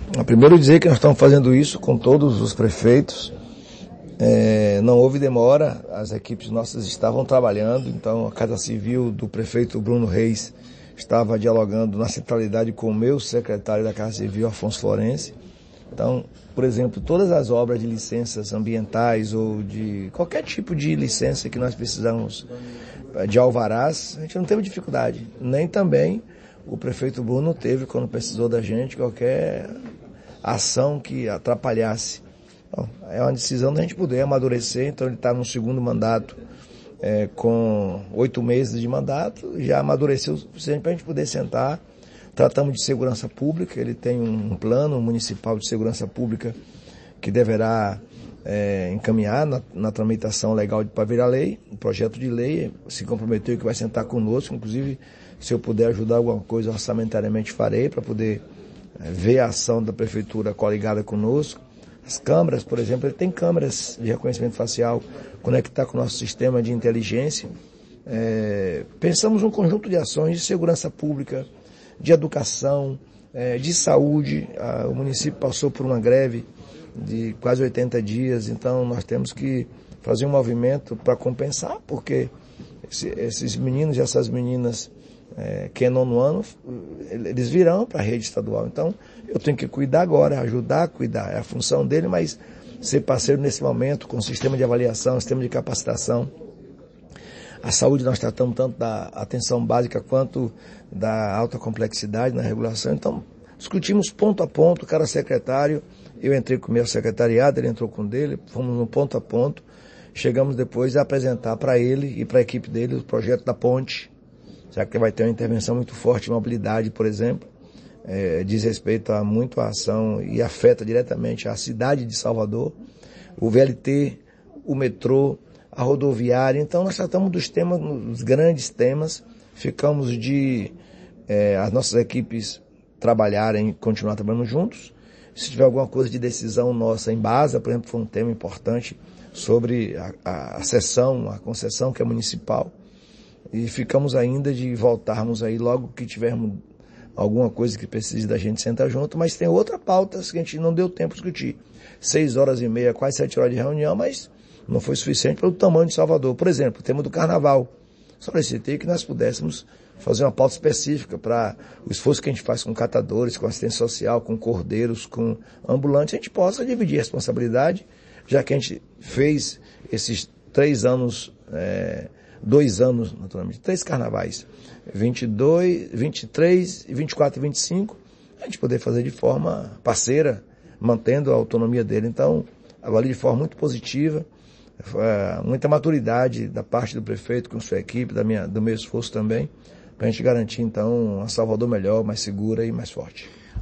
Primeiro dizer que nós estamos fazendo isso com todos os prefeitos. Não houve demora, as equipes nossas estavam trabalhando, então a Casa Civil do prefeito Bruno Reis estava dialogando na centralidade com o meu secretário da Casa Civil, Afonso Florense. Então, por exemplo, todas as obras de licenças ambientais ou de qualquer tipo de licença que nós precisamos de alvarás, a gente não teve dificuldade. Nem também o prefeito Bruno teve, quando precisou da gente, qualquer ação que atrapalhasse. Então, é uma decisão da gente poder amadurecer, então ele está no segundo mandato, com 8 meses de mandato, já amadureceu o suficiente para a gente poder sentar. Tratamos de segurança pública, ele tem um plano municipal de segurança pública que deverá encaminhar na tramitação legal para virar lei, um projeto de lei, se comprometeu que vai sentar conosco, inclusive se eu puder ajudar alguma coisa orçamentariamente farei, para poder ver a ação da prefeitura coligada conosco. As câmeras, por exemplo, ele tem câmeras de reconhecimento facial, conectar com o nosso sistema de inteligência. Pensamos um conjunto de ações de segurança pública, de educação, de saúde. O município passou por uma greve de quase 80 dias, então nós temos que fazer um movimento para compensar, porque esses meninos e essas meninas que é nono ano, eles virão para a rede estadual. Então, eu tenho que cuidar agora, ajudar a cuidar, é a função dele, mas ser parceiro nesse momento, com sistema de avaliação, sistema de capacitação. A saúde nós tratamos tanto da atenção básica quanto da alta complexidade na regulação. Então, discutimos ponto a ponto, cada secretário, eu entrei com o meu secretariado, ele entrou com o dele, fomos no ponto a ponto, chegamos depois a apresentar para ele e para a equipe dele o projeto da ponte, já que vai ter uma intervenção muito forte em mobilidade, por exemplo, diz respeito a muito a ação e afeta diretamente a cidade de Salvador, o VLT, o metrô, a rodoviária. Então nós tratamos dos temas, dos grandes temas, ficamos de as nossas equipes trabalharem, continuar trabalhando juntos. Se tiver alguma coisa de decisão nossa em base, por exemplo, foi um tema importante sobre a cessão, a concessão que é municipal. E ficamos ainda de voltarmos aí logo que tivermos alguma coisa que precise da gente sentar junto, mas tem outra pauta que a gente não deu tempo de discutir. 6h30, quase 7 horas de reunião, mas não foi suficiente pelo tamanho de Salvador. Por exemplo, o tema do carnaval. Solicitei que nós pudéssemos fazer uma pauta específica para o esforço que a gente faz com catadores, com assistência social, com cordeiros, com ambulantes, a gente possa dividir a responsabilidade, já que a gente fez esses 3 anos, 2 anos, naturalmente, 3 carnavais, 22, 23, 24 e 25, a gente poder fazer de forma parceira, mantendo a autonomia dele. Então, avalio de forma muito positiva, muita maturidade da parte do prefeito com sua equipe, do meu esforço também, para a gente garantir, então, uma Salvador melhor, mais segura e mais forte.